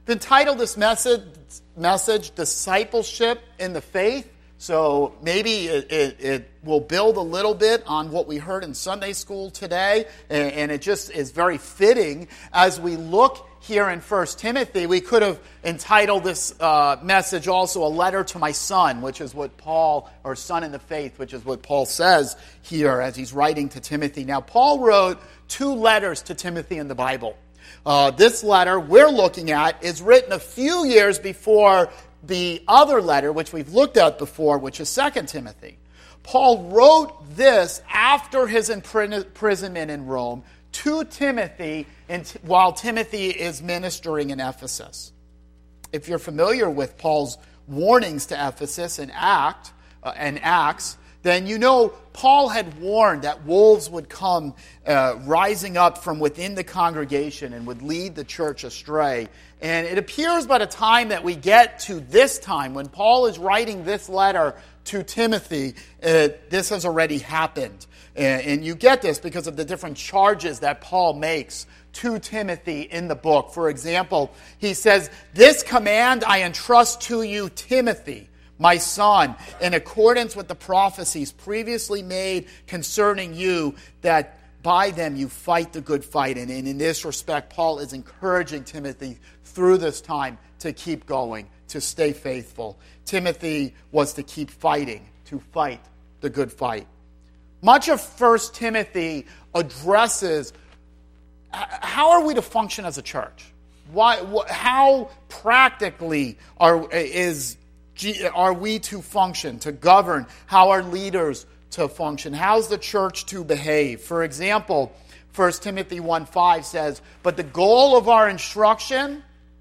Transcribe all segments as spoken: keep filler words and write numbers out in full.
I've entitled this message, message Discipleship in the Faith. So maybe it, it, it will build a little bit on what we heard in Sunday school today, and, and it just is very fitting as we look here in First Timothy. We could have entitled this uh, message also a letter to my son, which is what Paul, or son in the faith, which is what Paul says here as he's writing to Timothy. Now, Paul wrote two letters to Timothy in the Bible. Uh, this letter we're looking at is written a few years before the other letter, which we've looked at before, which is Second Timothy. Paul wrote this after his imprisonment in Rome to Timothy while Timothy is ministering in Ephesus. If you're familiar with Paul's warnings to Ephesus in Act, uh, and Acts, then you know Paul had warned that wolves would come uh, rising up from within the congregation and would lead the church astray. And it appears by the time that we get to this time, when Paul is writing this letter to Timothy, uh, this has already happened. And, and you get this because of the different charges that Paul makes to Timothy in the book. For example, he says, "This command I entrust to you, Timothy, my son, in accordance with the prophecies previously made concerning you, that by them you fight the good fight." And in this respect, Paul is encouraging Timothy through this time to keep going, to stay faithful. Timothy was to keep fighting, to fight the good fight. Much of First Timothy addresses how are we to function as a church? Why? How practically are is are we to function, to govern? How are leaders to function? How's the church to behave? For example, First Timothy one five says, "But the goal of our instruction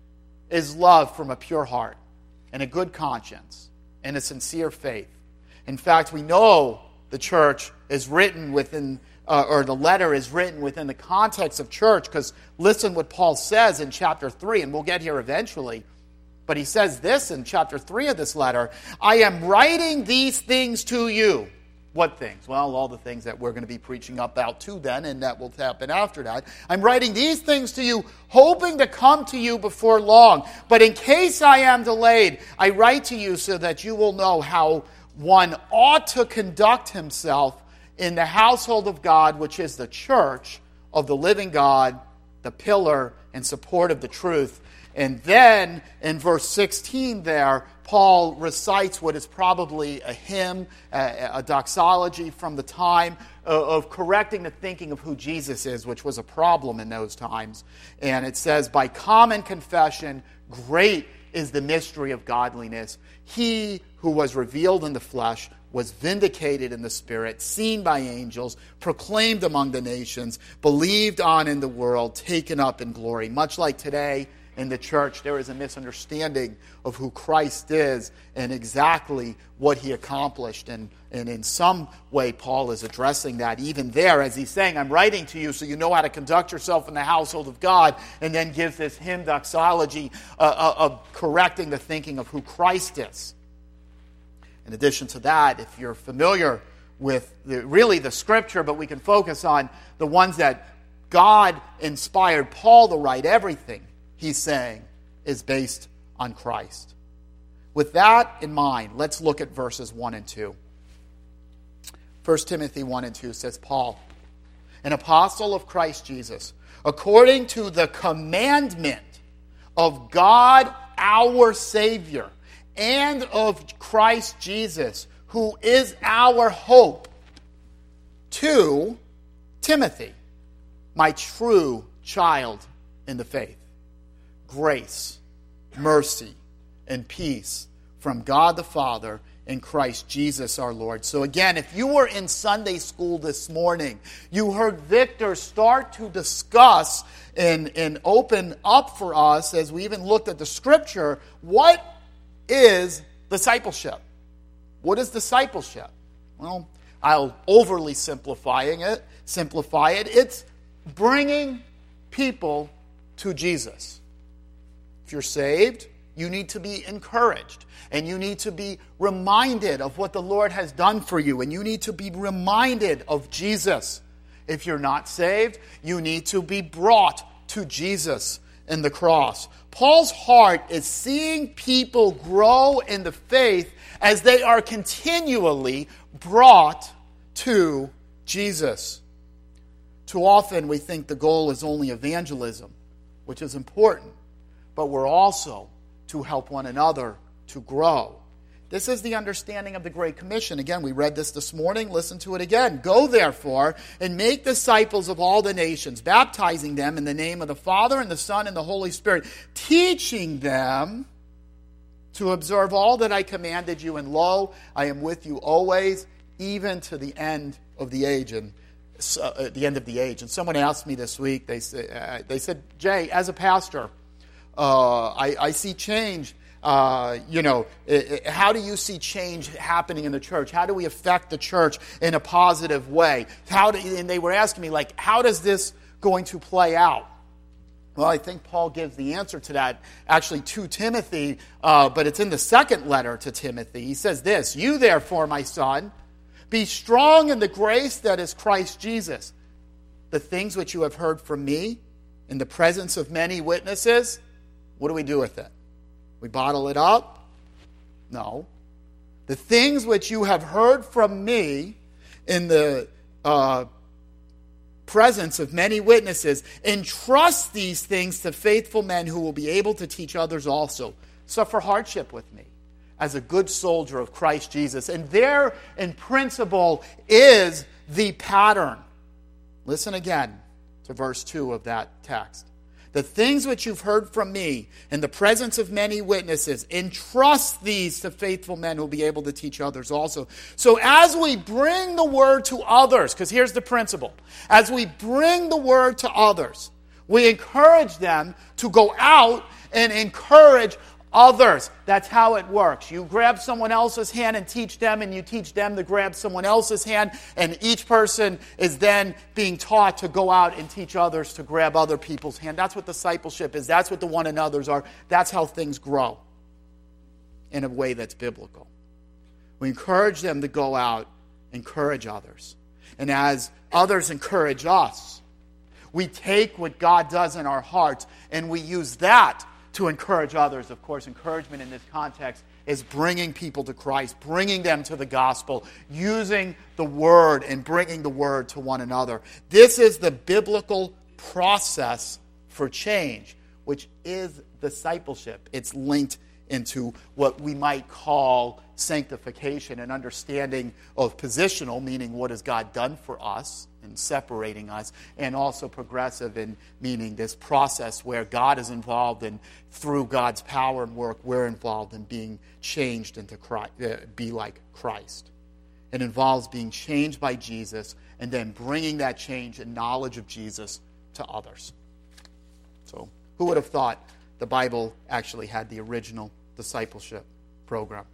is love from a pure heart and a good conscience and a sincere faith." In fact, we know the church is written within, uh, or the letter is written within the context of church, because listen what Paul says in chapter three, and we'll get here eventually. But he says this in chapter three of this letter, "I am writing these things to you." What things? Well, all the things that we're going to be preaching about to then, and that will happen after that. "I'm writing these things to you, hoping to come to you before long. But in case I am delayed, I write to you so that you will know how one ought to conduct himself in the household of God, which is the church of the living God, the pillar and support of the truth." And then in verse sixteen there, Paul recites what is probably a hymn, a, a doxology from the time of, of correcting the thinking of who Jesus is, which was a problem in those times. And it says, "By common confession, great is the mystery of godliness. He who was revealed in the flesh was vindicated in the Spirit, seen by angels, proclaimed among the nations, believed on in the world, taken up in glory." Much like today in the church, there is a misunderstanding of who Christ is and exactly what he accomplished. And, and in some way, Paul is addressing that even there as he's saying, "I'm writing to you so you know how to conduct yourself in the household of God," and then gives this hymn doxology uh, uh, of correcting the thinking of who Christ is. In addition to that, if you're familiar with the, really the Scripture, but we can focus on the ones that God inspired Paul to write, everything he's saying is based on Christ. With that in mind, let's look at verses one and two. First Timothy one and two says, "Paul, an apostle of Christ Jesus, according to the commandment of God our Savior, and of Christ Jesus, who is our hope, to Timothy, my true child in the faith. Grace, mercy, and peace from God the Father and Christ Jesus our Lord." So again, if you were in Sunday school this morning, you heard Victor start to discuss and, and open up for us, as we even looked at the Scripture, what is discipleship? What is discipleship? Well, I'll overly simplifying it, simplify it. It's bringing people to Jesus. If you're saved, you need to be encouraged, and you need to be reminded of what the Lord has done for you, and you need to be reminded of Jesus. If you're not saved, you need to be brought to Jesus. and the cross. Paul's heart is seeing people grow in the faith as they are continually brought to Jesus. Too often we think the goal is only evangelism, which is important, but we're also to help one another to grow. This is the understanding of the Great Commission. Again, we read this this morning. Listen to it again. Go, therefore, and make disciples of all the nations, baptizing them in the name of the Father and the Son and the Holy Spirit, teaching them to observe all that I commanded you. And lo, I am with you always, even to the end of the age. And uh, at the end of the age. And someone asked me this week. They said, uh, they said, Jay, as a pastor, uh, I, I see change. Uh, you know, it, it, how do you see change happening in the church? How do we affect the church in a positive way? How do, and they were asking me, like, how does this going to play out? Well, I think Paul gives the answer to that actually to Timothy, uh, but it's in the second letter to Timothy. He says this, you therefore, my son, be strong in the grace that is Christ Jesus. The things which you have heard from me in the presence of many witnesses, what do we do with it? We bottle it up? No. The things which you have heard from me in the uh, presence of many witnesses, entrust these things to faithful men who will be able to teach others also. Suffer hardship with me as a good soldier of Christ Jesus. And there, in principle, is the pattern. Listen again to verse two of that text. The things which you've heard from me in the presence of many witnesses, entrust these to faithful men who will be able to teach others also. So as we bring the word to others, because here's the principle, as we bring the word to others, we encourage them to go out and encourage others. That's how it works. You grab someone else's hand and teach them, and you teach them to grab someone else's hand, and each person is then being taught to go out and teach others to grab other people's hand. That's what discipleship is. That's what the one another's are. That's how things grow in a way that's biblical. We encourage them to go out, encourage others. And as others encourage us, we take what God does in our hearts and we use that to encourage others. Of course, encouragement in this context is bringing people to Christ, bringing them to the gospel, using the word and bringing the word to one another. This is the biblical process for change, which is discipleship. It's linked into what we might call sanctification, an understanding of positional, meaning what has God done for us in separating us, and also progressive in meaning this process where God is involved and through God's power and work, we're involved in being changed into Christ, uh, be like Christ. It involves being changed by Jesus and then bringing that change and knowledge of Jesus to others. So who would have thought the Bible actually had the original discipleship program?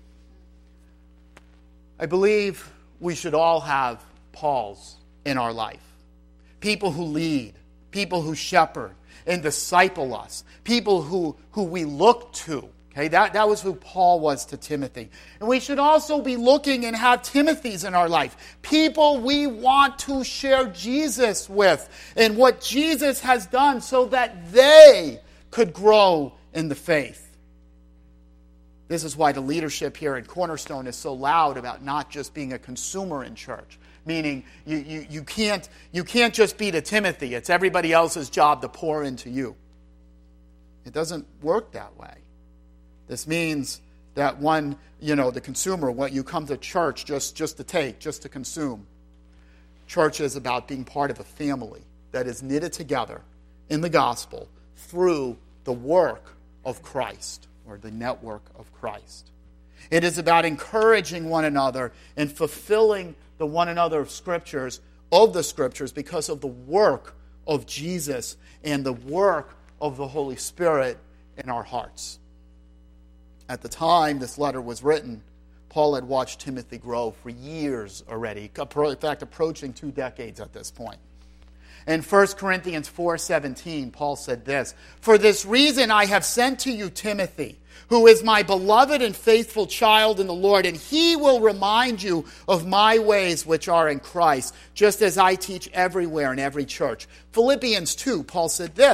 I believe we should all have Pauls in our life. People who lead, people who shepherd and disciple us, people who, who we look to. Okay, that, that was who Paul was to Timothy. And we should also be looking and have Timothys in our life. People we want to share Jesus with and what Jesus has done so that they could grow in the faith. This is why the leadership here at Cornerstone is so loud about not just being a consumer in church. Meaning you, you, you, can't, you can't just be the Timothy. It's everybody else's job to pour into you. It doesn't work that way. This means that one, you know, the consumer, what you come to church just, just to take, just to consume. Church is about being part of a family that is knitted together in the gospel through the work of Christ, or the network of Christ. It is about encouraging one another and fulfilling the one another of scriptures, of the scriptures, because of the work of Jesus and the work of the Holy Spirit in our hearts. At the time this letter was written, Paul had watched Timothy grow for years already, in fact, approaching two decades at this point. In First Corinthians four seventeen, Paul said this, "For this reason I have sent to you Timothy, who is my beloved and faithful child in the Lord, and he will remind you of my ways which are in Christ, just as I teach everywhere in every church." Philippians two, Paul said this,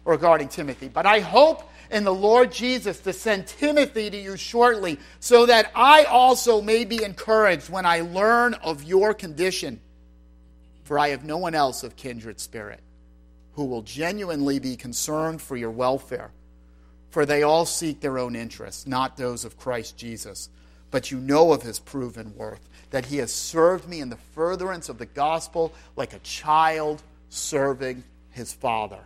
regarding Timothy. But I hope in the Lord Jesus to send Timothy to you shortly, so that I also may be encouraged when I learn of your condition. For I have no one else of kindred spirit who will genuinely be concerned for your welfare. For they all seek their own interests, not those of Christ Jesus. But you know of his proven worth, that he has served me in the furtherance of the gospel like a child serving his father.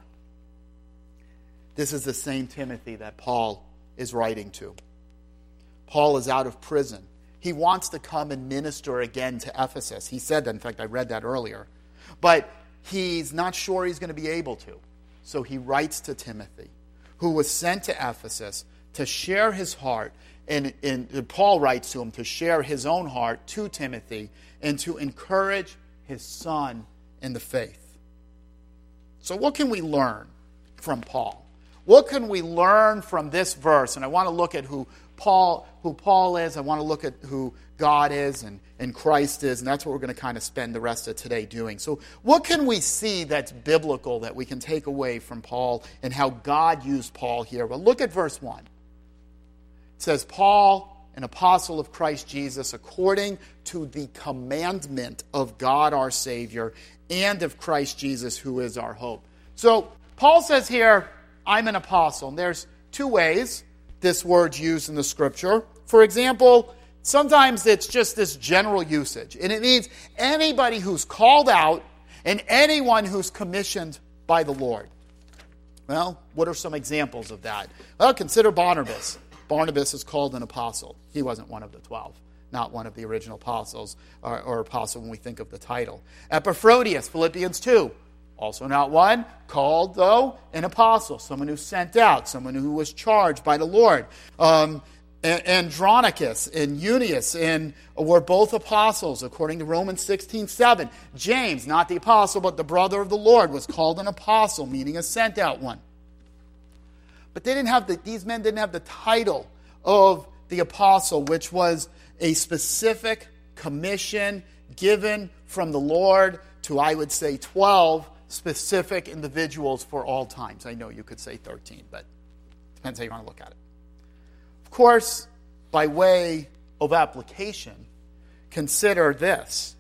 This is the same Timothy that Paul is writing to. Paul is out of prison. He wants to come and minister again to Ephesus. He said that. In fact, I read that earlier. But he's not sure he's going to be able to. So he writes to Timothy, who was sent to Ephesus to share his heart. And, and Paul writes to him to share his own heart to Timothy and to encourage his son in the faith. So what can we learn from Paul? What can we learn from this verse? And I want to look at who Paul, who Paul is. I want to look at who God is and, and Christ is. And that's what we're going to kind of spend the rest of today doing. So what can we see that's biblical that we can take away from Paul and how God used Paul here? Well, look at verse one. It says, Paul, an apostle of Christ Jesus, according to the commandment of God our Savior and of Christ Jesus, who is our hope. So Paul says here, I'm an apostle. And there's two ways this word's used in the Scripture. For example, sometimes it's just this general usage. And it means anybody who's called out and anyone who's commissioned by the Lord. Well, what are some examples of that? Well, consider Barnabas. Barnabas is called an apostle. He wasn't one of the twelve, not one of the original apostles, or, or apostle when we think of the title. Epaphroditus, Philippians two, also not one, called, though, an apostle, someone who sent out, someone who was charged by the Lord. Um, Andronicus and Eunice and were both apostles, according to Romans sixteen seven. James, not the apostle, but the brother of the Lord, was called an apostle, meaning a sent out one. But they didn't have the, these men didn't have the title of the apostle, which was a specific commission given from the Lord to, I would say, twelve specific individuals for all times. I know you could say thirteen, but it depends how you want to look at it. Of course, by way of application, consider this.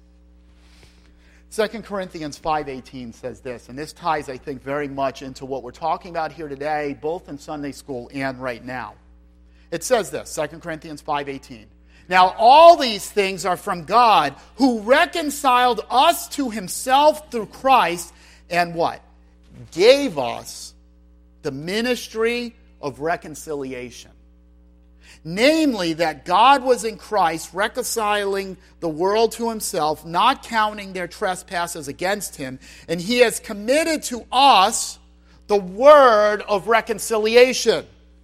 Second Corinthians five eighteen says this, and this ties, I think, very much into what we're talking about here today, both in Sunday school and right now. It says this, Second Corinthians five eighteen. Now all these things are from God, who reconciled us to himself through Christ, and what? Gave us the ministry of reconciliation. Namely, that God was in Christ reconciling the world to himself, not counting their trespasses against him, and he has committed to us the word of reconciliation.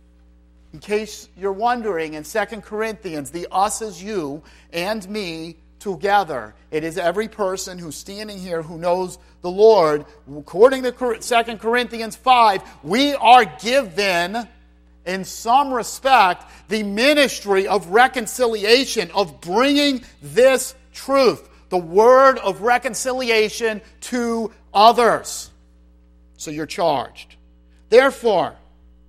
In case you're wondering, in Second Corinthians, the us is you and me together. It is every person who's standing here who knows the Lord. According to Second Corinthians five, we are given, in some respect, the ministry of reconciliation, of bringing this truth, the word of reconciliation, to others. So you're charged. Therefore,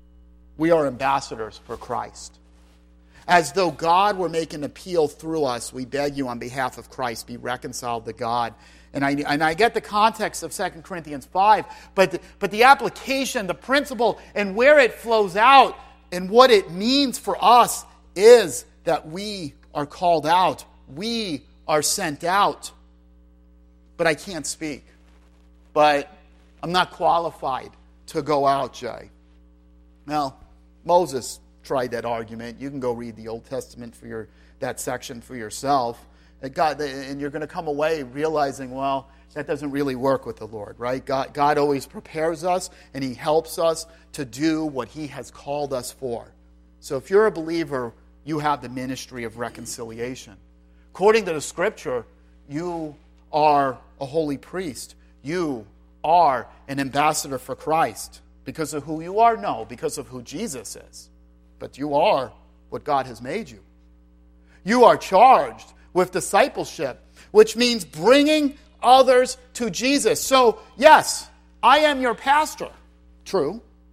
we are ambassadors for Christ. As though God were making an appeal through us, we beg you on behalf of Christ, be reconciled to God. And I, and I get the context of Second Corinthians five, but the, but the application, the principle, and where it flows out, and what it means for us is that we are called out. We are sent out. But I can't speak. But I'm not qualified to go out, Jay. Well, Moses tried that argument. You can go read the Old Testament for your that section for yourself. And, God, and you're going to come away realizing, well, that doesn't really work with the Lord, right? God, God always prepares us, and he helps us to do what he has called us for. So if you're a believer, you have the ministry of reconciliation. According to the Scripture, you are a holy priest. You are an ambassador for Christ. Because of who you are? No, because of who Jesus is. But you are what God has made you. You are charged with discipleship, which means bringing others to Jesus. So, yes, I am your pastor. True.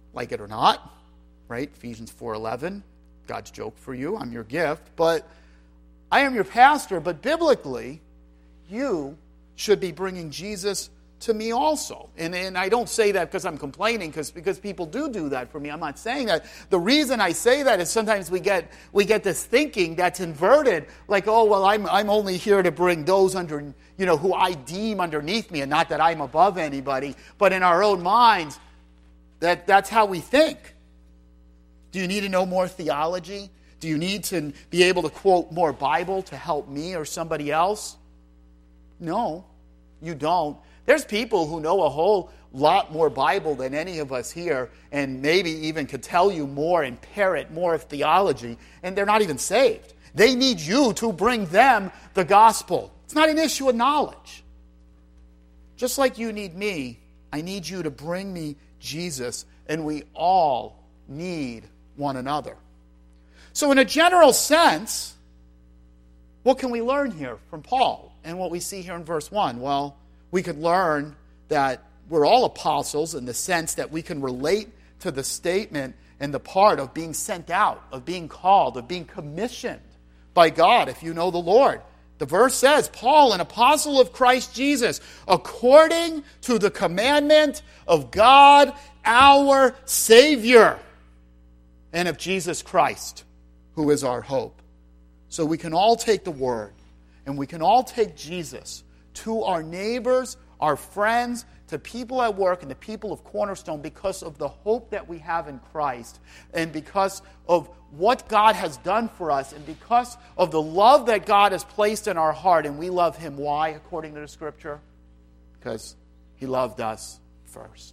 like it or not, right? Ephesians four eleven, God's joke for you, I'm your gift. But I am your pastor, but biblically, you should be bringing Jesus to me also. And, and I don't say that because I'm complaining, because because people do do that for me. I'm not saying that. The reason I say that is sometimes we get we get this thinking that's inverted, like, oh, well, I'm I'm only here to bring those under, you know, who I deem underneath me, and not that I'm above anybody. But in our own minds, that that's how we think. Do you need to know more theology? Do you need to be able to quote more Bible to help me or somebody else? No, you don't. There's people who know a whole lot more Bible than any of us here, and maybe even could tell you more and parrot more of theology, and they're not even saved. They need you to bring them the gospel. It's not an issue of knowledge. Just like you need me, I need you to bring me Jesus, and we all need one another. So in a general sense, what can we learn here from Paul and what we see here in verse one? Well, we could learn that we're all apostles in the sense that we can relate to the statement and the part of being sent out, of being called, of being commissioned by God if you know the Lord. The verse says, Paul, an apostle of Christ Jesus, according to the commandment of God, our Savior, and of Jesus Christ, who is our hope. So we can all take the word, and we can all take Jesus to our neighbors, our friends, to people at work, and the people of Cornerstone because of the hope that we have in Christ, and because of what God has done for us, and because of the love that God has placed in our heart. And we love Him. Why, according to the Scripture? Because He loved us first.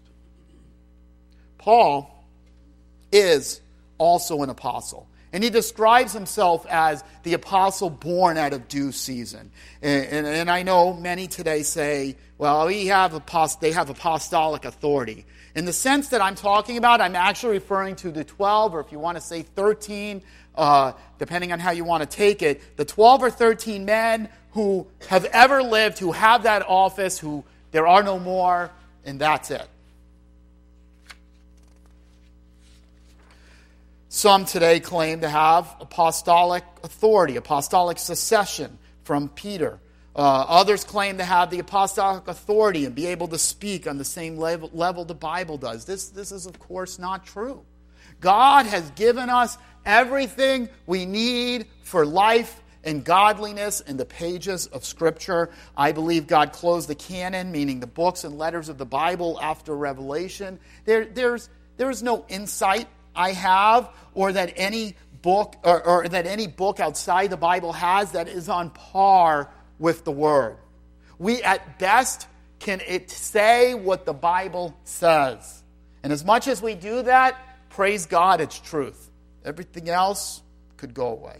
Paul is also an apostle. And he describes himself as the apostle born out of due season. And, and, and I know many today say, well, we have apost- they have apostolic authority. In the sense that I'm talking about, I'm actually referring to the twelve, or if you want to say thirteen, uh, depending on how you want to take it, the twelve or thirteen men who have ever lived, who have that office, who there are no more, and that's it. Some today claim to have apostolic authority, apostolic succession from Peter. Uh, others claim to have the apostolic authority and be able to speak on the same level, level the Bible does. This, this is, of course, not true. God has given us everything we need for life and godliness in the pages of Scripture. I believe God closed the canon, meaning the books and letters of the Bible after Revelation. There, there's, there is no insight I have, or that any book, or, or that any book outside the Bible has, that is on par with the Word. We, at best, can it say what the Bible says. And as much as we do that, praise God, it's truth. Everything else could go away.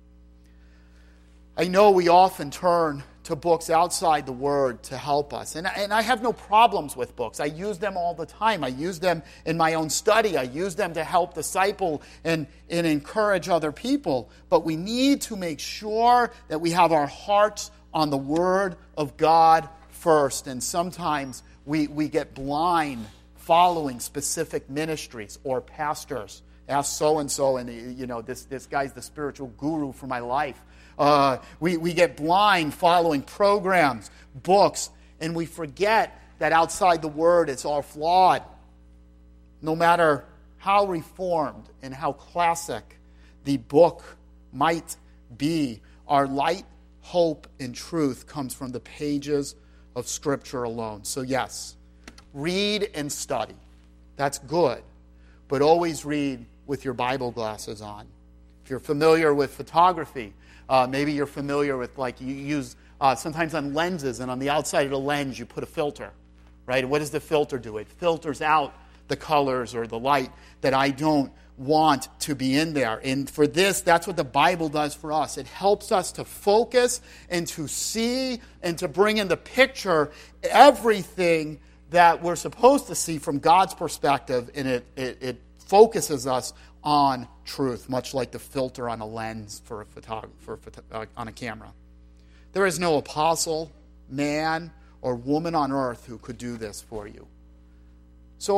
I know we often turn to books outside the Word to help us. And, and I have no problems with books. I use them all the time. I use them in my own study. I use them to help disciple and, and encourage other people. But we need to make sure that we have our hearts on the Word of God first. And sometimes we, we get blind following specific ministries or pastors. Ask so-and-so, and you know, this, this guy's the spiritual guru for my life. Uh, we, we get blind following programs, books, and we forget that outside the Word it's all flawed. No matter how reformed and how classic the book might be, our light, hope, and truth comes from the pages of Scripture alone. So yes, read and study. That's good. But always read with your Bible glasses on. If you're familiar with photography, Uh, maybe you're familiar with, like, you use uh, sometimes on lenses, and on the outside of the lens you put a filter, right? What does the filter do? It filters out the colors or the light that I don't want to be in there. And for this, that's what the Bible does for us. It helps us to focus and to see and to bring in the picture everything that we're supposed to see from God's perspective, and it, it, it focuses us on truth, much like the filter on a lens for a photographer uh, on a camera. There is no apostle, man, or woman on earth who could do this for you. So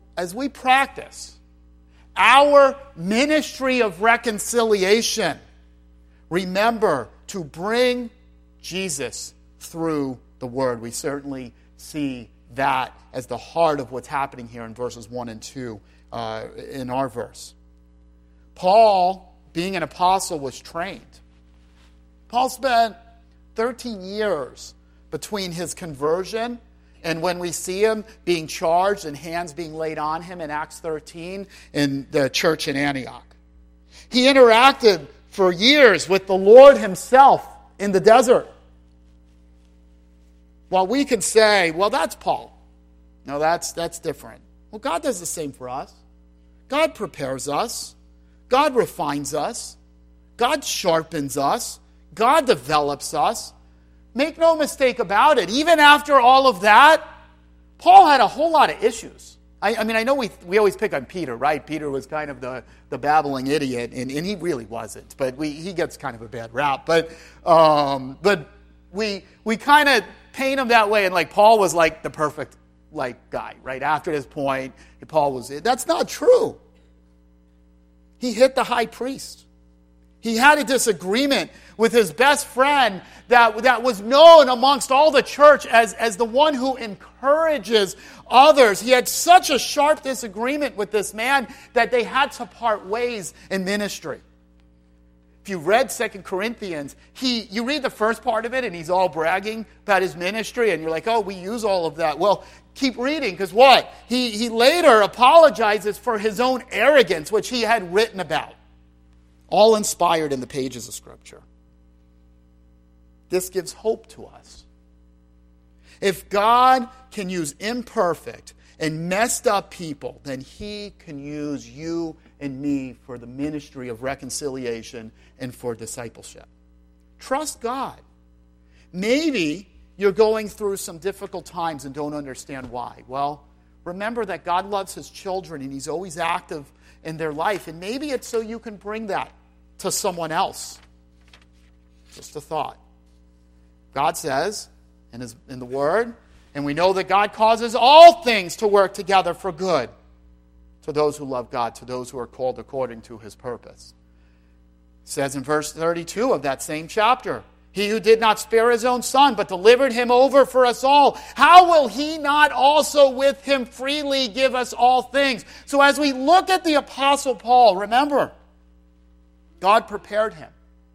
as we practice our ministry of reconciliation, remember to bring Jesus through the Word. We certainly see that as the heart of what's happening here in verses one and two uh, in our verse. Paul, being an apostle, was trained. Paul spent thirteen years between his conversion and when we see him being charged and hands being laid on him in Acts thirteen in the church in Antioch. He interacted for years with the Lord himself in the desert. While we can say, well, that's Paul. No, that's, that's different. Well, God does the same for us. God prepares us. God refines us. God sharpens us. God develops us. Make no mistake about it. Even after all of that, Paul had a whole lot of issues. I, I mean, I know we we always pick on Peter, right? Peter was kind of the, the babbling idiot, and, and he really wasn't. But we he gets kind of a bad rap. But um, but we we kind of paint him that way, and like Paul was like the perfect like guy, right? After this point, Paul was it. That's not true. He hit the high priest. He had a disagreement with his best friend that, that was known amongst all the church as, as the one who encourages others. He had such a sharp disagreement with this man that they had to part ways in ministry. If you read Second Corinthians, he you read the first part of it and he's all bragging about his ministry and you're like, oh, we use all of that. Well, keep reading because what? He, he later apologizes for his own arrogance, which he had written about. All inspired in the pages of Scripture. This gives hope to us. If God can use imperfect and messed up people, then He can use you and me for the ministry of reconciliation and for discipleship. Trust God. Maybe you're going through some difficult times and don't understand why. Well, remember that God loves His children and He's always active in their life. And maybe it's so you can bring that to someone else. Just a thought. God says in, his, in the Word, and we know that God causes all things to work together for good to those who love God, to those who are called according to His purpose. It says in verse thirty-two of that same chapter, He who did not spare His own Son, but delivered Him over for us all, how will He not also with Him freely give us all things? So as we look at the Apostle Paul, remember, God prepared him.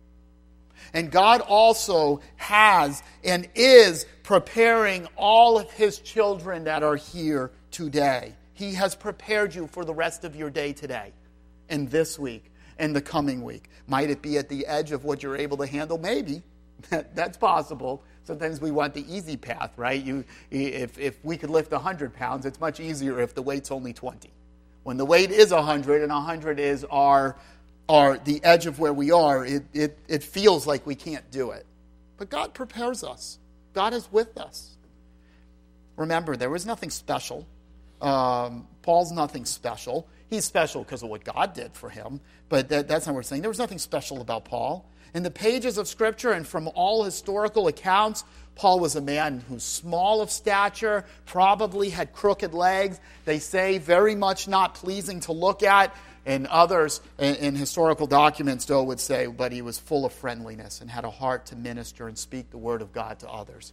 And God also has and is preparing all of His children that are here today. He has prepared you for the rest of your day today and this week and the coming week. Might it be at the edge of what you're able to handle? Maybe. That's possible. Sometimes we want the easy path, right? You, if, if we could lift one hundred pounds, it's much easier if the weight's only twenty. When the weight is one hundred and one hundred is our are the edge of where we are, it, it, it feels like we can't do it. But God prepares us. God is with us. Remember, there was nothing special. Um, Paul's nothing special. He's special because of what God did for him, but that, that's not what we're saying. There was nothing special about Paul. In the pages of Scripture and from all historical accounts, Paul was a man who's small of stature, probably had crooked legs. They say very much not pleasing to look at. And others in, in historical documents, though, would say, but he was full of friendliness and had a heart to minister and speak the word of God to others.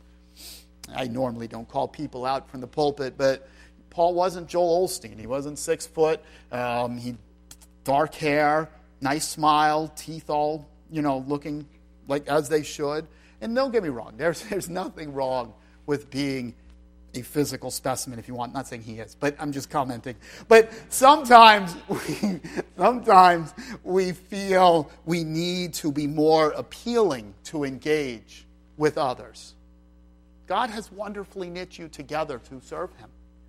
I normally don't call people out from the pulpit, but Paul wasn't Joel Osteen. He wasn't six foot. Um, he dark hair, nice smile, teeth all, you know, looking like as they should. And don't get me wrong, there's there's nothing wrong with being a physical specimen, if you want. I'm not saying he is, but I'm just commenting. But sometimes we, sometimes we feel we need to be more appealing to engage with others. God has wonderfully knit you together to serve Him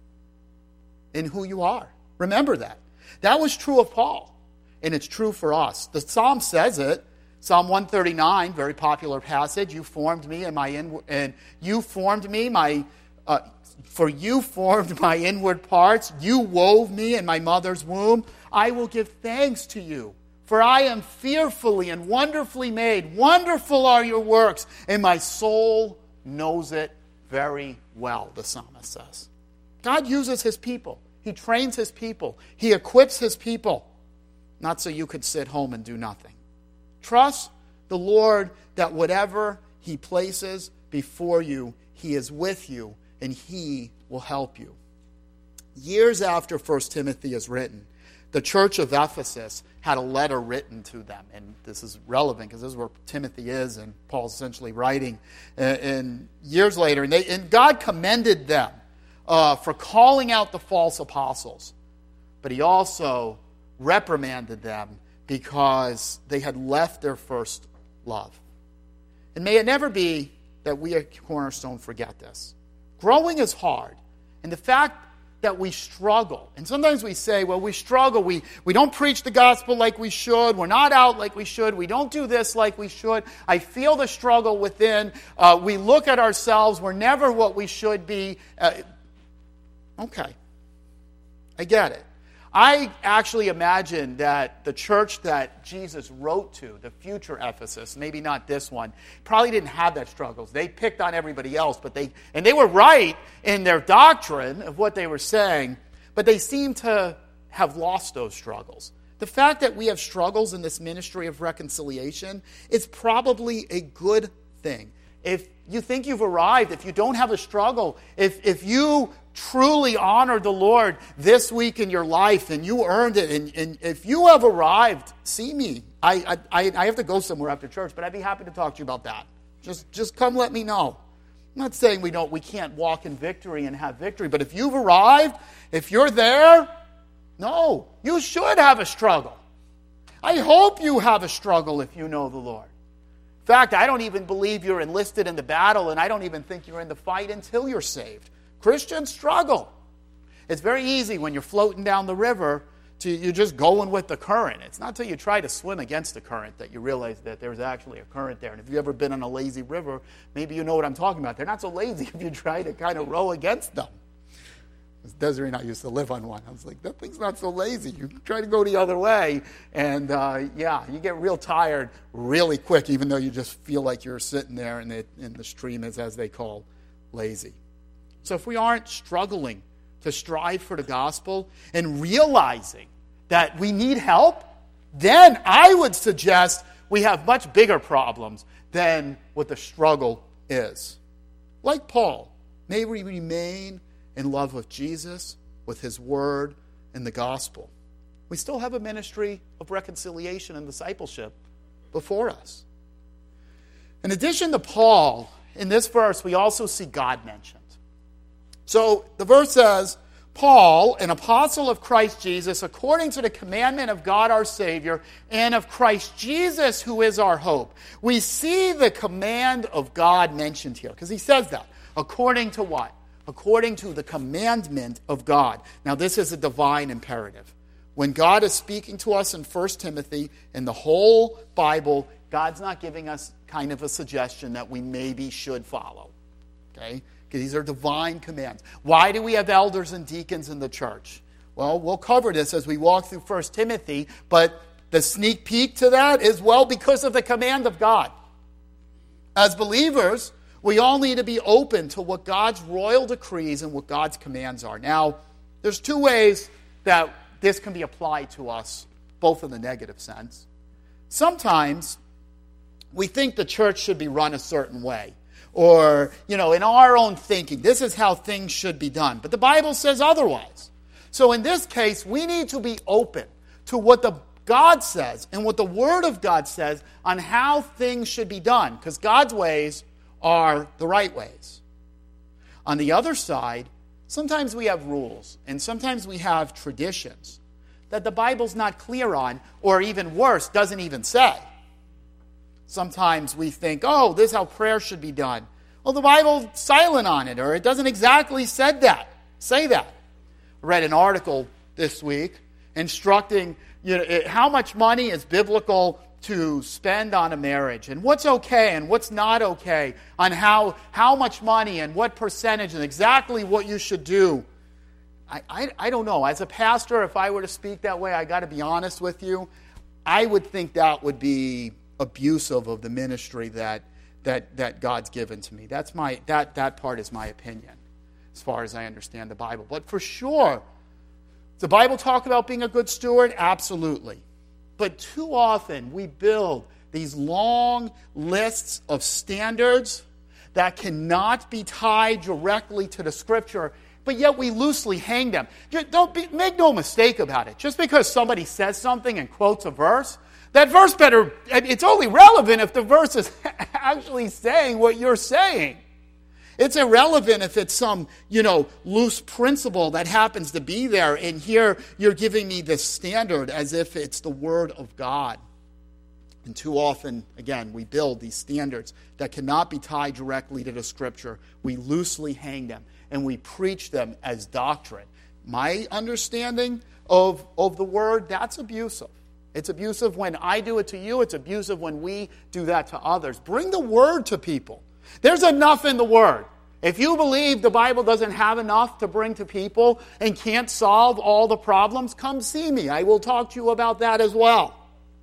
in who you are. Remember that. That was true of Paul, and it's true for us. The Psalm says it. Psalm one thirty-nine, very popular passage. You formed me, and my in, and you formed me, my. Uh, For you formed my inward parts. You wove me in my mother's womb. I will give thanks to you, for I am fearfully and wonderfully made. Wonderful are your works, and my soul knows it very well, the psalmist says. God uses His people. He trains his people. He equips his people. Not so you could sit home and do nothing. Trust the Lord that whatever he places before you, he is with you and he will help you. Years after First Timothy is written, the church of Ephesus had a letter written to them. And this is relevant because this is where Timothy is and Paul's essentially writing. And, and years later, and, they, and God commended them uh, for calling out the false apostles. But he also reprimanded them because they had left their first love. And may it never be that we at Cornerstone forget this. Growing is hard. And the fact that we struggle, and sometimes we say, well, we struggle, we, we don't preach the gospel like we should, we're not out like we should, we don't do this like we should, I feel the struggle within, uh, we look at ourselves, we're never what we should be. Uh, okay, I get it. I actually imagine that the church that Jesus wrote to, the future Ephesus, maybe not this one, probably didn't have that struggles. They picked on everybody else, but they and they were right in their doctrine of what they were saying, but they seem to have lost those struggles. The fact that we have struggles in this ministry of reconciliation is probably a good thing. If you think you've arrived, if you don't have a struggle, if if you truly honored the Lord this week in your life and you earned it, and, and if you have arrived, see me. I, I I have to go somewhere after church, but I'd be happy to talk to you about that. Just just come let me know. I'm not saying we don't we can't walk in victory and have victory, but if you've arrived, if you're there, no, you should have a struggle. I hope you have a struggle if you know the Lord. In fact, I don't even believe you're enlisted in the battle, and I don't even think you're in the fight until you're saved. Christians struggle. It's very easy when you're floating down the river to you're just going with the current. It's not until you try to swim against the current that you realize that there's actually a current there. And if you've ever been on a lazy river, maybe you know what I'm talking about. They're not so lazy if you try to kind of row against them. Desiree and I used to live on one. I was like, that thing's not so lazy. You try to go the other way, and uh, yeah, you get real tired really quick, even though you just feel like you're sitting there and the, and the stream is, as they call, lazy. So if we aren't struggling to strive for the gospel and realizing that we need help, then I would suggest we have much bigger problems than what the struggle is. Like Paul, may we remain in love with Jesus, with his word, and the gospel. We still have a ministry of reconciliation and discipleship before us. In addition to Paul, in this verse, we also see God mentioned. So the verse says, Paul, an apostle of Christ Jesus, according to the commandment of God our Savior, and of Christ Jesus, who is our hope. We see the command of God mentioned here, because he says that. According to what? According to the commandment of God. Now, this is a divine imperative. When God is speaking to us in First Timothy, in the whole Bible, God's not giving us kind of a suggestion that we maybe should follow. Okay? Because these are divine commands. Why do we have elders and deacons in the church? Well, we'll cover this as we walk through First Timothy, but the sneak peek to that is, well, because of the command of God. As believers, we all need to be open to what God's royal decrees and what God's commands are. Now, there's two ways that this can be applied to us, both in the negative sense. Sometimes we think the church should be run a certain way. Or, you know, in our own thinking, this is how things should be done. But the Bible says otherwise. So in this case, we need to be open to what the God says and what the Word of God says on how things should be done. Because God's ways are the right ways. On the other side, sometimes we have rules and sometimes we have traditions that the Bible's not clear on, or even worse, doesn't even say. Sometimes we think, oh, this is how prayer should be done. Well, the Bible's silent on it, or it doesn't exactly said that, say that. I read an article this week instructing, you know, how much money is biblical to spend on a marriage, and what's okay and what's not okay, on how how much money and what percentage and exactly what you should do. I, I, I don't know. As a pastor, if I were to speak that way, I got to be honest with you, I would think that would be abusive of the ministry that that that God's given to me. That's my that that part is my opinion, as far as I understand the Bible. But for sure, Does the Bible talk about being a good steward? Absolutely. But too often we build these long lists of standards that cannot be tied directly to the Scripture, but yet we loosely hang them. Don't be, make no mistake about it. Just because somebody says something and quotes a verse, that verse better, it's only relevant if the verse is actually saying what you're saying. It's irrelevant if it's some, you know, loose principle that happens to be there, and here you're giving me this standard as if it's the Word of God. And too often, again, we build these standards that cannot be tied directly to the Scripture. We loosely hang them, and we preach them as doctrine. My understanding of, of the Word, that's abusive. It's abusive when I do it to you. It's abusive when we do that to others. Bring the Word to people. There's enough in the Word. If you believe the Bible doesn't have enough to bring to people and can't solve all the problems, come see me. I will talk to you about that as well.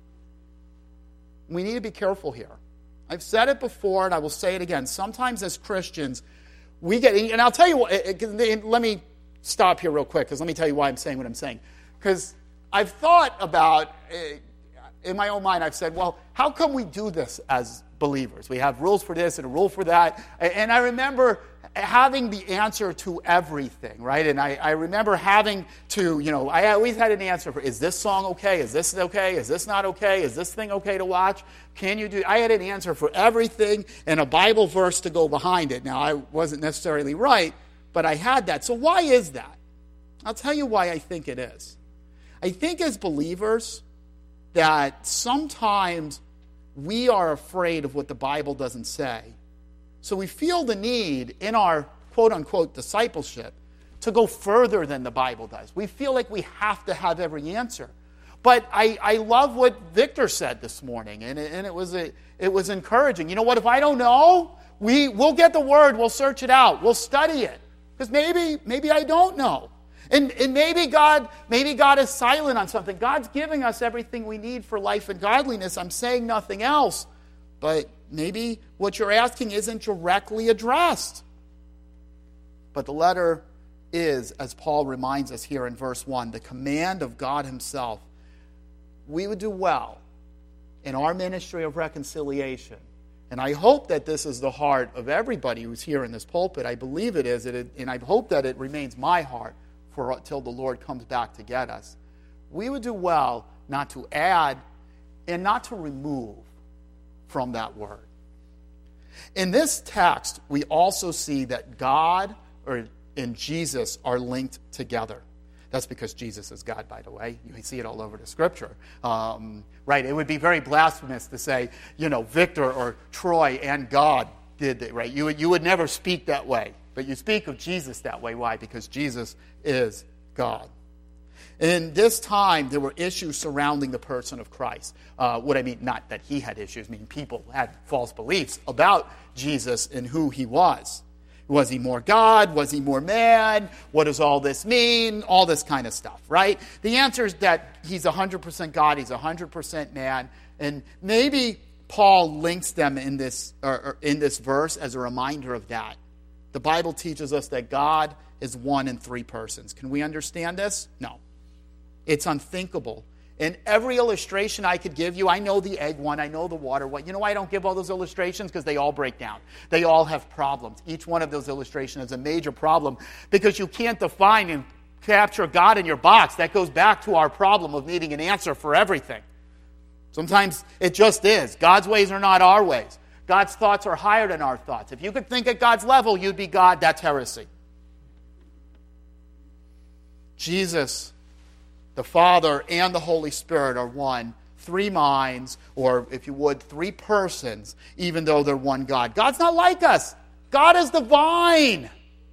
We need to be careful here. I've said it before, and I will say it again. Sometimes as Christians, we get, and I'll tell you what, let me stop here real quick, because let me tell you why I'm saying what I'm saying. Because I've thought about, in my own mind, I've said, well, how come we do this as believers? We have rules for this and a rule for that. And I remember having the answer to everything, right? And I, I remember having to, you know, I always had an answer for, is this song okay? Is this okay? Is this not okay? Is this thing okay to watch? Can you do, I had an answer for everything and a Bible verse to go behind it. Now, I wasn't necessarily right, but I had that. So why is that? I'll tell you why I think it is. I think as believers that sometimes we are afraid of what the Bible doesn't say. So we feel the need in our quote-unquote discipleship to go further than the Bible does. We feel like we have to have every answer. But I, I love what Victor said this morning, and it, and it was a, it was encouraging. You know what? If I don't know, we, we'll get the Word, we'll search it out, we'll study it. Because maybe, maybe I don't know. And, and maybe God, maybe God is silent on something. God's giving us everything we need for life and godliness. I'm saying nothing else. But maybe what you're asking isn't directly addressed. But the letter is, as Paul reminds us here in verse one, the command of God himself. We would do well in our ministry of reconciliation. And I hope that this is the heart of everybody who's here in this pulpit. I believe it is, and I hope that it remains my heart for until the Lord comes back to get us. We would do well not to add and not to remove from that word. In this text, we also see that God or and Jesus are linked together. That's because Jesus is God, by the way. You see it all over the Scripture. Um, right? It would be very blasphemous to say, you know, Victor or Troy and God did it, right? You would, you would never speak that way. But you speak of Jesus that way. Why? Because Jesus is God. In this time, there were issues surrounding the person of Christ. Uh, what I mean, not that he had issues. I mean, people had false beliefs about Jesus and who he was. Was he more God? Was he more man? What does all this mean? All this kind of stuff, right? The answer is that he's one hundred percent God. He's one hundred percent man. And maybe Paul links them in this, or, or in this verse as a reminder of that. The Bible teaches us that God is one in three persons. Can we understand this? No. It's unthinkable. In every illustration I could give you, I know the egg one, I know the water one. You know why I don't give all those illustrations? Because they all break down. They all have problems. Each one of those illustrations is a major problem because you can't define and capture God in your box. That goes back to our problem of needing an answer for everything. Sometimes it just is. God's ways are not our ways. God's thoughts are higher than our thoughts. If you could think at God's level, you'd be God. That's heresy. Jesus, the Father, and the Holy Spirit are one. Three minds, or if you would, three persons, even though they're one God. God's not like us. God is divine.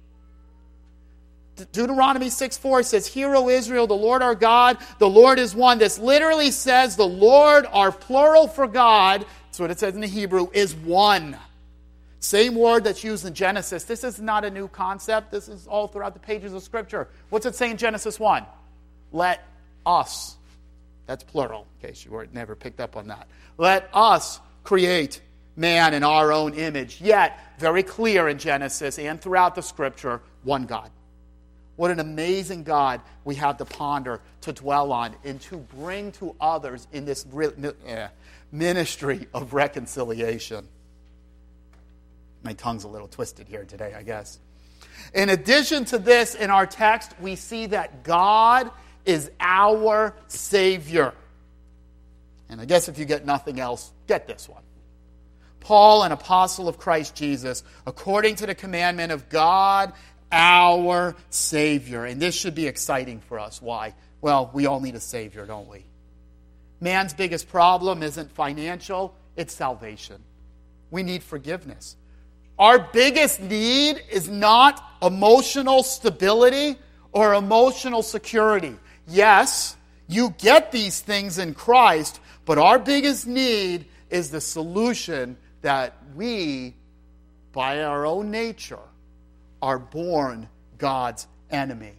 Deuteronomy six four says, "Hear, O Israel, the Lord our God, the Lord is one." This literally says the Lord, our plural for God, that's what it says in the Hebrew, is one. Same word that's used in Genesis. This is not a new concept. This is all throughout the pages of Scripture. What's it say in Genesis one? Let us. That's plural, in case you were never picked up on that. Let us create man in our own image. Yet, very clear in Genesis and throughout the Scripture, one God. What an amazing God we have to ponder, to dwell on, and to bring to others in this ministry of reconciliation. My tongue's a little twisted here today, I guess. In addition to this, in our text, we see that God is our Savior. And I guess if you get nothing else, get this one. Paul, an apostle of Christ Jesus, according to the commandment of God, our Savior. And this should be exciting for us. Why? Well, we all need a Savior, don't we? Man's biggest problem isn't financial, it's salvation. We need forgiveness. Our biggest need is not emotional stability or emotional security. Yes, you get these things in Christ, but our biggest need is the solution that we, by our own nature, are born God's enemy.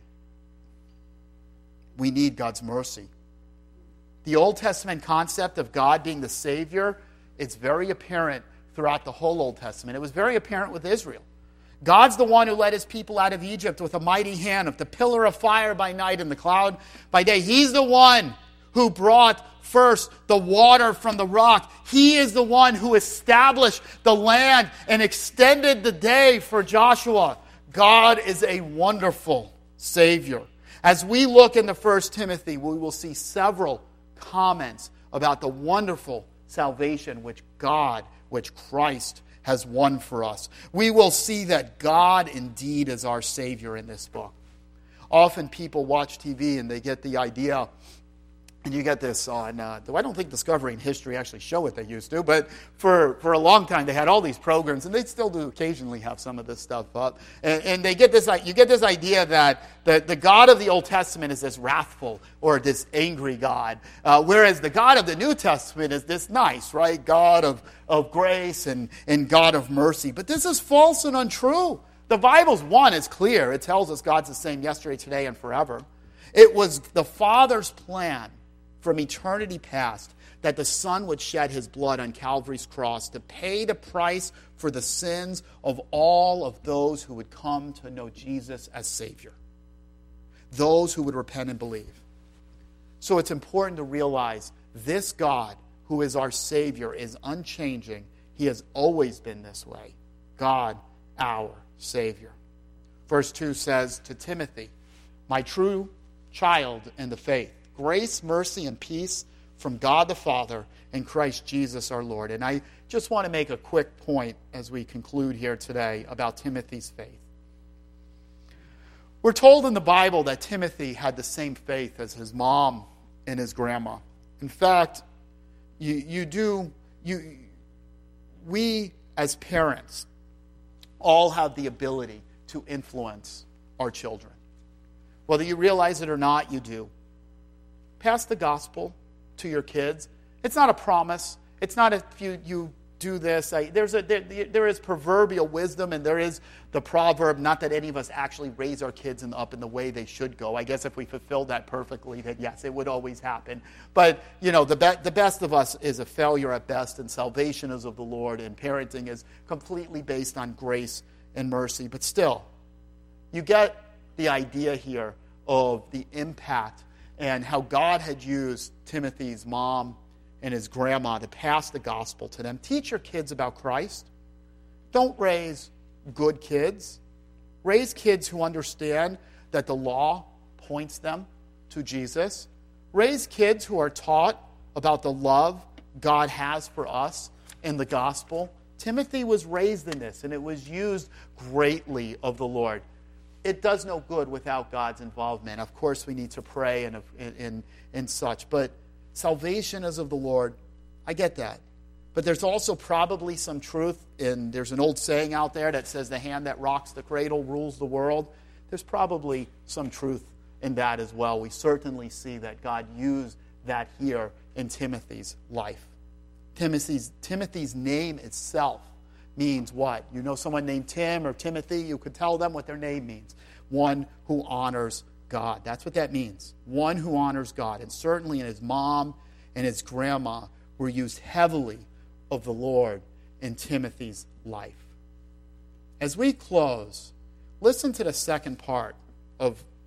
We need God's mercy. The Old Testament concept of God being the Savior, it's very apparent throughout the whole Old Testament. It was very apparent with Israel. God's the one who led his people out of Egypt with a mighty hand, of the pillar of fire by night and the cloud by day. He's the one who brought first the water from the rock. He is the one who established the land and extended the day for Joshua. God is a wonderful Savior. As we look into First Timothy, we will see several comments about the wonderful salvation which God, which Christ has won for us. We will see that God indeed is our Savior in this book. Often people watch T V and they get the idea, and you get this on, uh, though I don't think Discovery and History actually show what they used to, but for, for a long time they had all these programs, and they still do occasionally have some of this stuff up. And, and they get this, you get this idea that the, the God of the Old Testament is this wrathful or this angry God, uh, whereas the God of the New Testament is this nice, right? God of, of grace and, and God of mercy. But this is false and untrue. The Bible's one is clear. It tells us God's the same yesterday, today, and forever. It was the Father's plan from eternity past that the Son would shed his blood on Calvary's cross to pay the price for the sins of all of those who would come to know Jesus as Savior. Those who would repent and believe. So it's important to realize this God, who is our Savior, is unchanging. He has always been this way. God, our Savior. Verse two says to Timothy, my true child in the faith, grace, mercy, and peace from God the Father and Christ Jesus our Lord. And I just want to make a quick point as we conclude here today about Timothy's faith. We're told in the Bible that Timothy had the same faith as his mom and his grandma. In fact, you, you do, you, we as parents all have the ability to influence our children. Whether you realize it or not, you do. Pass the gospel to your kids. It's not a promise. It's not if you, you do this. I, there's a, there, there is proverbial wisdom, and there is the proverb, not that any of us actually raise our kids in, up in the way they should go. I guess if we fulfilled that perfectly, then yes, it would always happen. But, you know, the, be, the best of us is a failure at best, and salvation is of the Lord, and parenting is completely based on grace and mercy. But still, you get the idea here of the impact and how God had used Timothy's mom and his grandma to pass the gospel to them. Teach your kids about Christ. Don't raise good kids. Raise kids who understand that the law points them to Jesus. Raise kids who are taught about the love God has for us in the gospel. Timothy was raised in this, and it was used greatly of the Lord. It does no good without God's involvement. Of course, we need to pray and, and, and such. But salvation is of the Lord. I get that. But there's also probably some truth in, there's an old saying out there that says the hand that rocks the cradle rules the world. There's probably some truth in that as well. We certainly see that God used that here in Timothy's life. Timothy's, Timothy's name itself means what? You know someone named Tim or Timothy, you could tell them what their name means. One who honors God. That's what that means. One who honors God. And certainly in his mom and his grandma were used heavily of the Lord in Timothy's life. As we close, listen to the second part of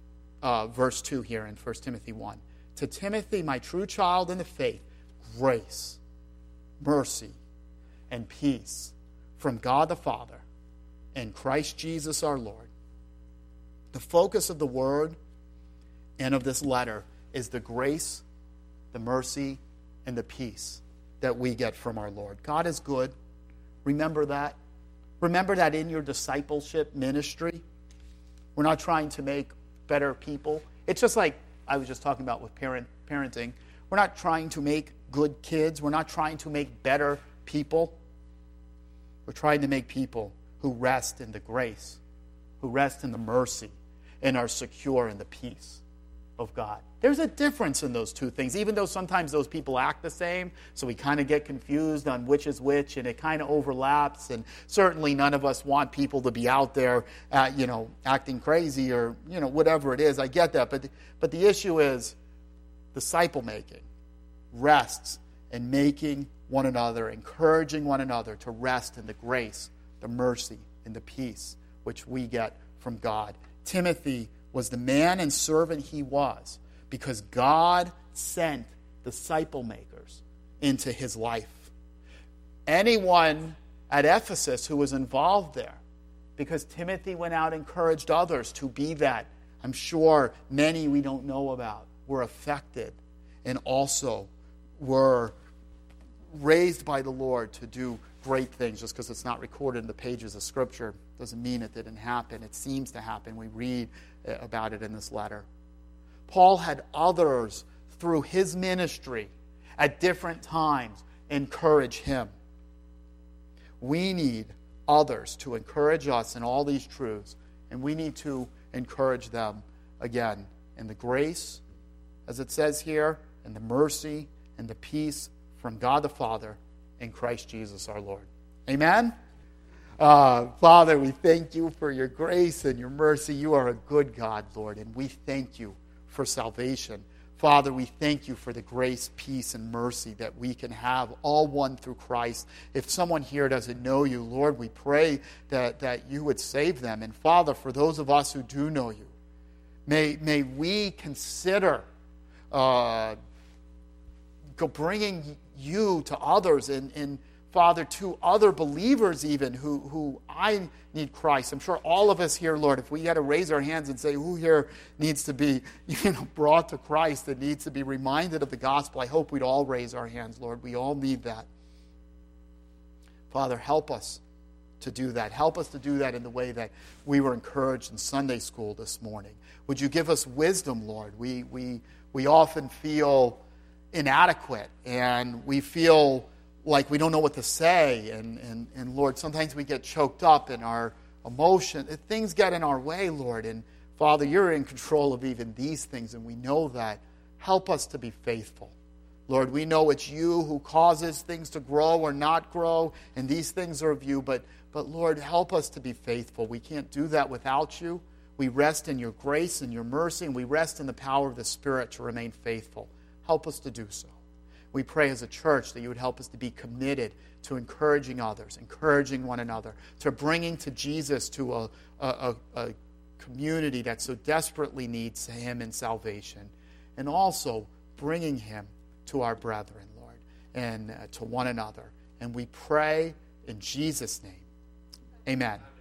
uh, verse two here in First Timothy one. To Timothy, my true child in the faith, grace, mercy, and peace from God the Father and Christ Jesus our Lord. The focus of the word and of this letter is the grace, the mercy, and the peace that we get from our Lord. God is good. Remember that. Remember that in your discipleship ministry, we're not trying to make better people. It's just like I was just talking about with parent parenting. We're not trying to make good kids. We're not trying to make better people. We're trying to make people who rest in the grace, who rest in the mercy, and are secure in the peace of God. There's a difference in those two things, even though sometimes those people act the same, so we kind of get confused on which is which, and it kind of overlaps, and certainly none of us want people to be out there, uh, you know, acting crazy or, you know, whatever it is. I get that, but, but the issue is disciple-making rests in making one another, encouraging one another to rest in the grace, the mercy, and the peace which we get from God. Timothy was the man and servant he was because God sent disciple makers into his life. Anyone at Ephesus who was involved there, because Timothy went out and encouraged others to be that. I'm sure many we don't know about were affected and also were raised by the Lord to do great things. Just because it's not recorded in the pages of Scripture doesn't mean it didn't happen. It seems to happen. We read about it in this letter. Paul had others through his ministry at different times encourage him. We need others to encourage us in all these truths, and we need to encourage them again in the grace, as it says here, and the mercy and the peace from God the Father and Christ Jesus our Lord. Amen? Uh, Father, we thank you for your grace and your mercy. You are a good God, Lord, and we thank you for salvation. Father, we thank you for the grace, peace, and mercy that we can have, all one through Christ. If someone here doesn't know you, Lord, we pray that, that you would save them. And Father, for those of us who do know you, may, may we consider uh, bringing you to others and, and Father, to other believers even who, who I need Christ. I'm sure all of us here, Lord, if we had to raise our hands and say, who here needs to be you know, brought to Christ and needs to be reminded of the gospel, I hope we'd all raise our hands, Lord. We all need that. Father, help us to do that. Help us to do that in the way that we were encouraged in Sunday school this morning. Would you give us wisdom, Lord? We, we, we often feel inadequate and we feel like we don't know what to say, and, and, and Lord, sometimes we get choked up in our emotion. Things get in our way, Lord, and Father, you're in control of even these things, and we know that. Help us to be faithful. Lord, we know it's you who causes things to grow or not grow, and these things are of you, but, but Lord, help us to be faithful. We can't do that without you. We rest in your grace and your mercy, and we rest in the power of the Spirit to remain faithful. Help us to do so. We pray as a church that you would help us to be committed to encouraging others, encouraging one another, to bringing to Jesus to a, a, a community that so desperately needs him in salvation, and also bringing him to our brethren, Lord, and uh, to one another. And we pray in Jesus' name. Amen.